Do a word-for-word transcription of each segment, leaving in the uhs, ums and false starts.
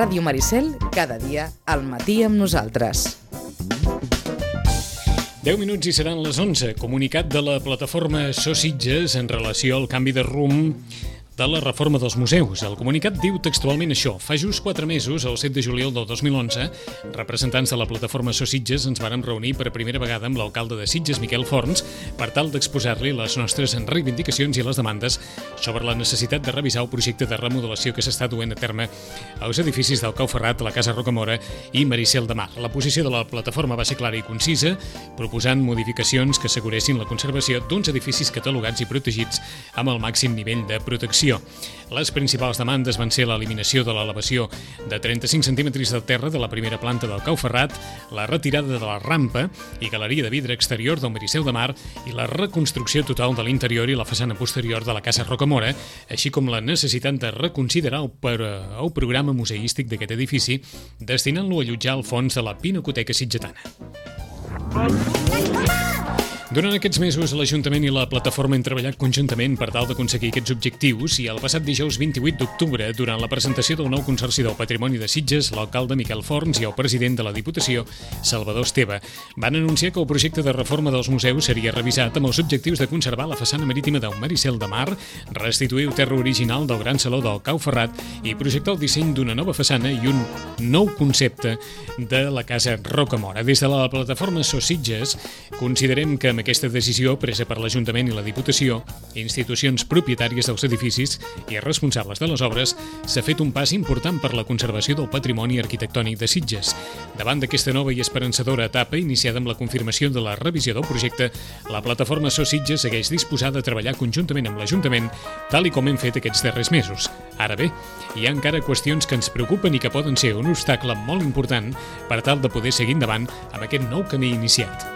Ràdio Maricel, cada dia al matí amb nosaltres. deu minuts i seran les onze. Comunicat de la plataforma So Sitges en relació al canvi de rumb de la reforma dels museus. El comunicat diu textualment això. Fa just quatre mesos, el set de juliol del dos mil onze, representants de la plataforma So Sitges ens vàrem reunir per primera vegada amb l'alcalde de Sitges, Miquel Forns, per tal d'exposar-li les nostres reivindicacions i les demandes sobre la necessitat de revisar el projecte de remodelació que s'està duent a terme als edificis del Cau Ferrat, la Casa Rocamora i Maricel de Mar. La posició de la plataforma va ser clara i concisa, proposant modificacions que asseguressin la conservació d'uns edificis catalogats i protegits amb el màxim nivell de protecció. Les principals demandes van ser l'eliminació de l'elevació de trenta-cinc centímetres de terra de la primera planta del Cau Ferrat, la retirada de la rampa i galeria de vidre exterior del Maricel de Mar i la reconstrucció total de l'interior i la façana posterior de la Casa Rocamora, així com la necessitat de reconsiderar el, per, el programa museístic d'aquest edifici, destinant-lo a allotjar al fons de la Pinacoteca Sitgetana. Durant aquests mesos, l'Ajuntament i la plataforma han treballat conjuntament per tal d'aconseguir aquests objectius i el passat dijous vint-i-vuit d'octubre, durant la presentació del nou Consorci del Patrimoni de Sitges, l'alcalde Miquel Forns i el president de la Diputació, Salvador Esteve, van anunciar que el projecte de reforma dels museus seria revisat amb els objectius de conservar la façana marítima del Maricel de Mar, restituir el terra original del Gran Saló del Cau Ferrat i projectar el disseny d'una nova façana i un nou concepte de la Casa Rocamora. Des de la plataforma So Sitges, considerem que amb aquesta decisió presa per l'Ajuntament i la Diputació, institucions propietàries dels edificis i responsables de les obres, s'ha fet un pas important per la conservació del patrimoni arquitectònic de Sitges. Davant d'aquesta nova i esperançadora etapa, iniciada amb la confirmació de la revisió del projecte, la plataforma So Sitges segueix disposada a treballar conjuntament amb l'Ajuntament, tal i com hem fet aquests darrers mesos. Ara bé, hi ha encara qüestions que ens preocupen i que poden ser un obstacle molt important per tal de poder seguir endavant amb aquest nou camí iniciat.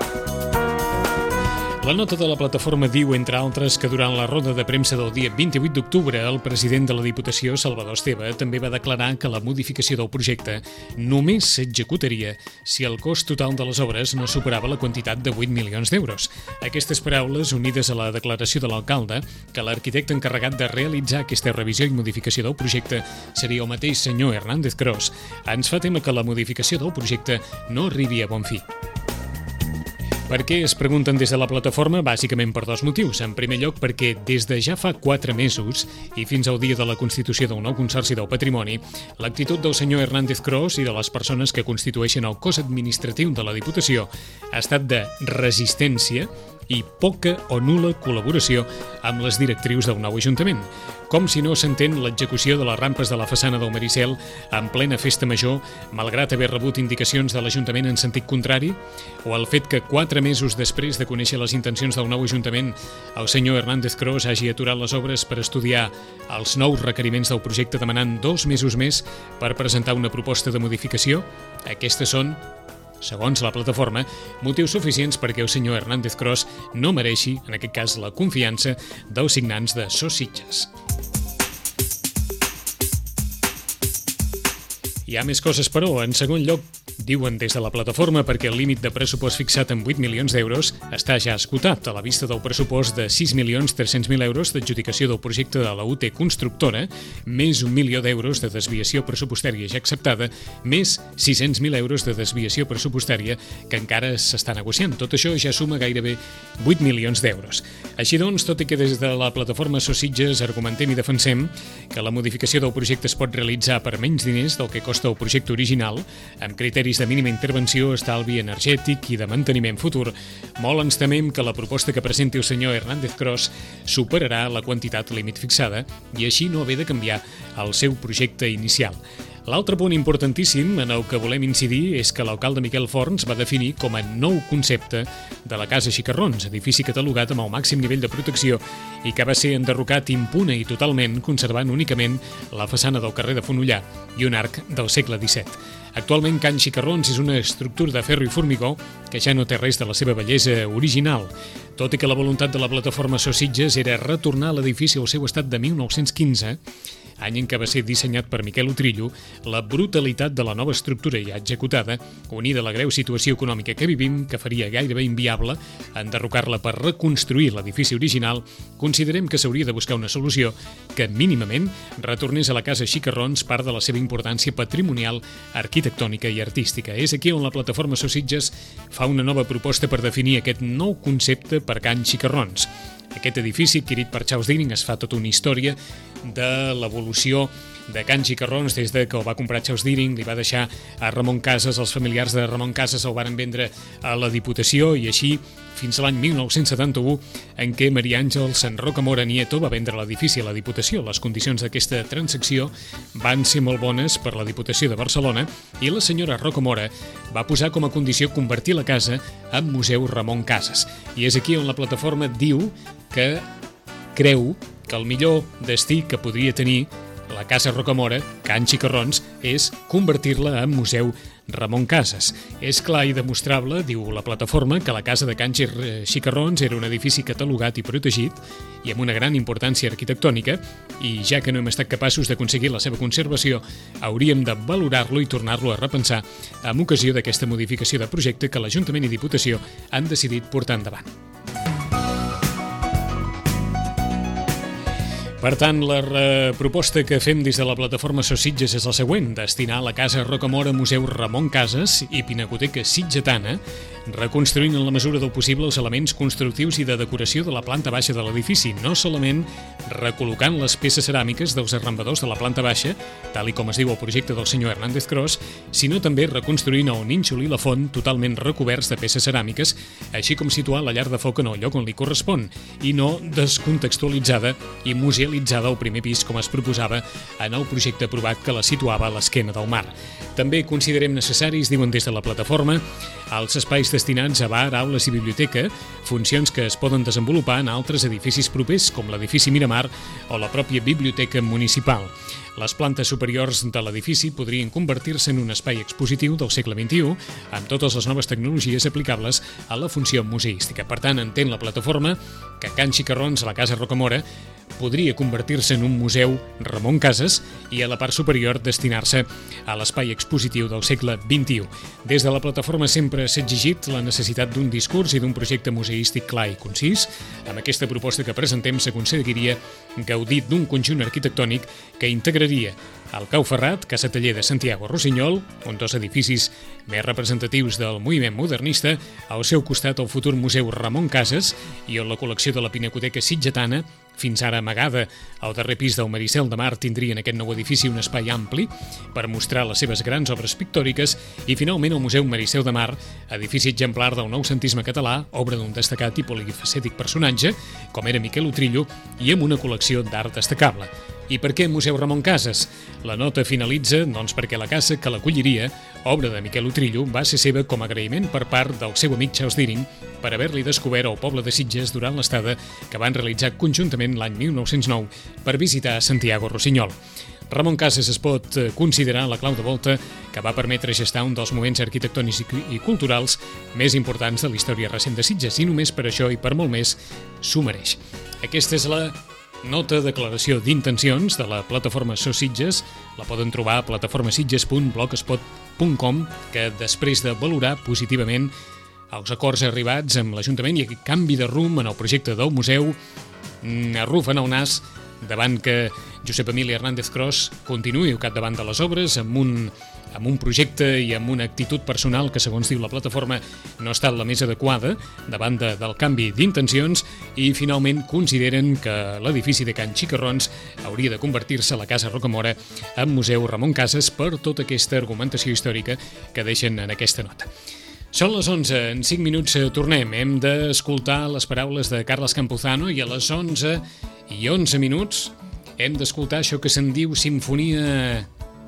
La nota de la plataforma diu, entre altres, que durant la roda de premsa del dia vint-i-vuit d'octubre, el president de la Diputació, Salvador Esteve, també va declarar que la modificació del projecte només s'executaria si el cost total de les obres no superava la quantitat de vuit milions d'euros. Aquestes paraules, unides a la declaració de l'alcalde, que l'arquitecte encarregat de realitzar aquesta revisió i modificació del projecte seria el mateix senyor Hernández Cros, ens fa témer que la modificació del projecte no arribi a bon fi. Per què es pregunten des de la plataforma? Bàsicament per dos motius. En primer lloc, perquè des de ja fa quatre mesos i fins al dia de la constitució del nou Consorci del Patrimoni, l'actitud del senyor Hernández Cros i de les persones que constitueixen el cos administratiu de la Diputació ha estat de resistència i poca o nul·la col·laboració amb les directrius del nou Ajuntament. Com si no s'entén l'execució de les rampes de la façana del Maricel en plena festa major, malgrat haver rebut indicacions de l'Ajuntament en sentit contrari, o el fet que quatre mesos després de conèixer les intencions del nou Ajuntament, el senyor Hernández Cros hagi aturat les obres per estudiar els nous requeriments del projecte demanant dos mesos més per presentar una proposta de modificació. Aquestes són, segons la plataforma, motius suficients perquè el senyor Hernández Cros no mereixi, en aquest cas, la confiança dels signants de So Sitges. Hi ha més coses, però, en segon lloc, diuen des de la plataforma perquè el límit de pressupost fixat en vuit milions d'euros està ja esgotat a la vista del pressupost de sis milions tres-cents mil euros d'adjudicació del projecte de la U T constructora, més un milió d'euros de desviació pressupostària ja acceptada, més sis-cents mil euros de desviació pressupostària que encara s'està negociant. Tot això ja suma gairebé vuit milions d'euros. Així doncs, tot i que des de la plataforma So Sitges argumentem i defensem que la modificació del projecte es pot realitzar per menys diners del que costa el projecte original, amb criteris de mínima intervenció, estalvi energètic i de manteniment futur, molt ens temem que la proposta que presenti el senyor Hernández Cros superarà la quantitat límit fixada i així no haver de canviar el seu projecte inicial. L'altre punt importantíssim en el que volem incidir és que l'alcalde Miquel Forns va definir com a nou concepte de la Casa Xicarrons, edifici catalogat amb el màxim nivell de protecció i que va ser enderrocat impune i totalment, conservant únicament la façana del carrer de Fonollar i un arc del segle disset. Actualment, Can Xicarrons és una estructura de ferro i formigó que ja no té res de la seva bellesa original. Tot i que la voluntat de la plataforma So Sitges era retornar l'edifici al seu estat de mil nou-cents quinze, any en què va ser dissenyat per Miquel Utrillo, la brutalitat de la nova estructura ja executada, unida a la greu situació econòmica que vivim, que faria gairebé inviable enderrocar-la per reconstruir l'edifici original, considerem que s'hauria de buscar una solució que mínimament retornés a la casa Xicarrons part de la seva importància patrimonial, arquitectònica i artística. És aquí on la plataforma Sossitges fa una nova proposta per definir aquest nou concepte per Can Xicarrons. Aquest edifici, adquirit per Charles Deering, es fa tota una història de l'evolució de Can Xicarrons des de que el va comprar Charles Deering, li va deixar a Ramon Casas, els familiars de Ramon Casas el van vendre a la Diputació i així fins a l'any mil nou-cents setanta-u en què Maria Àngels Rocamora Nieto va vendre l'edifici a la Diputació. Les condicions d'aquesta transacció van ser molt bones per la Diputació de Barcelona i la senyora Rocamora va posar com a condició convertir la casa en Museu Ramon Casas. I és aquí on la plataforma diu que creu que el millor destí que podria tenir la Casa Rocamora, Can Xicarrons, és convertir-la en Museu Ramon Casas. És clar i demostrable, diu la plataforma, que la casa de Can Xicarrons era un edifici catalogat i protegit i amb una gran importància arquitectònica i ja que no hem estat capaços d'aconseguir la seva conservació, hauríem de valorar-lo i tornar-lo a repensar amb ocasió d'aquesta modificació de projecte que l'Ajuntament i Diputació han decidit portar endavant. Per tant, la proposta que fem des de la plataforma Sossitges és la següent: destinar la Casa Rocamora Museu Ramon Casas i Pinacoteca Sitgetana, reconstruint en la mesura del possible els elements constructius i de decoració de la planta baixa de l'edifici, no solament recol·locant les peces ceràmiques dels arrambadors de la planta baixa, tal i com es diu el projecte del senyor Hernández Cros, sinó també reconstruint el nínxol i la font totalment recoberts de peces ceràmiques, així com situar la llar de foc en el lloc on li correspon, i no descontextualitzada i musealitzada al primer pis com es proposava en el projecte aprovat que la situava a l'esquena del mar. També considerem necessaris, diuen des de la plataforma, els espais destinats a bar, aules i biblioteca, funcions que es poden desenvolupar en altres edificis propers, com l'edifici Miramar o la pròpia biblioteca municipal. Les plantes superiors de l'edifici podrien convertir-se en un espai expositiu del segle vint-i-u amb totes les noves tecnologies aplicables a la funció museística. Per tant, entén la plataforma que Can Xicarrons, a la Casa Rocamora, podria convertir-se en un museu Ramon Casas i a la part superior destinar-se a l'espai expositiu del segle vint-i-u. Des de la plataforma sempre s'ha exigit la necessitat d'un discurs i d'un projecte museístic clar i concís. Amb aquesta proposta que presentem s'aconseguiria gaudir d'un conjunt arquitectònic que integraria el Cau Ferrat, Casa Taller de Santiago Rossinyol, un dels edificis més representatius del moviment modernista, al seu costat el futur Museu Ramon Casas i on la col·lecció de la Pinacoteca Sitgetana, fins ara amagada al darrer pis del Maricel de Mar, tindria en aquest nou edifici un espai ampli per mostrar les seves grans obres pictòriques i finalment el Museu Maricel de Mar, edifici exemplar del noucentisme català, obra d'un destacat i polifacètic personatge, com era Miquel Utrillo, i amb una col·lecció d'art destacable. I per què Museu Ramon Casas? La nota finalitza doncs, perquè la casa que l'acolliria, obra de Miquel Utrillo, va ser seva com a agraïment per part del seu amic Charles Deering per haver-li descobert el poble de Sitges durant l'estada que van realitzar conjuntament l'any mil nou-cents nou per visitar Santiago Rossinyol. Ramon Casas es pot considerar la clau de volta que va permetre gestar un dels moments arquitectònics i culturals més importants de la història recent de Sitges, i només per això i per molt més s'ho mereix. Aquesta és la nota de declaració d'intencions de la plataforma Sossitges. La poden trobar a plataformasitges punt blogspot punt com, que després de valorar positivament els acords arribats amb l'Ajuntament i aquest canvi de rumb en el projecte del museu, arrufen el nas davant que Josep Emili Hernández Cros continuï al capdavant de les obres amb un, amb un projecte i amb una actitud personal que, segons diu la plataforma, no ha estat la més adequada davant de, del canvi d'intencions, i finalment consideren que l'edifici de Can Xicarrons hauria de convertir-se a la Casa Rocamora en Museu Ramon Casas per tota aquesta argumentació històrica que deixen en aquesta nota. Són les onze, en cinc minuts tornem. Hem d'escoltar les paraules de Carles Campuzano i a les onze i onze minuts hem d'escoltar això que se'n diu Simfonia...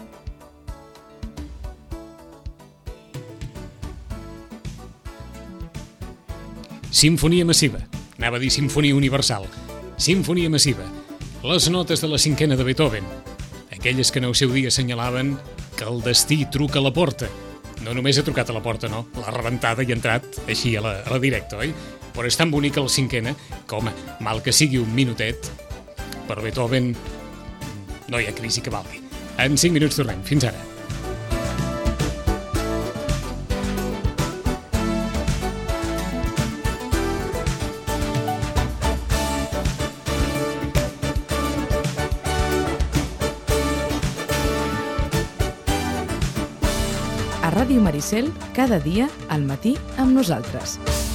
Simfonia massiva. Anava a dir Simfonia universal. Simfonia massiva. Les notes de la cinquena de Beethoven. Aquelles que en el seu dia assenyalaven que el destí truca a la porta. No només ha trucat a la porta, no. L'ha rebentada i ha entrat així a la, a la directa, oi? Però és tan bonica la cinquena que, home, mal que sigui un minutet, per Beethoven no hi ha crisi que valgui. En cinc minuts tornem. Fins ara. A Ràdio Maricel, cada dia al matí amb nosaltres.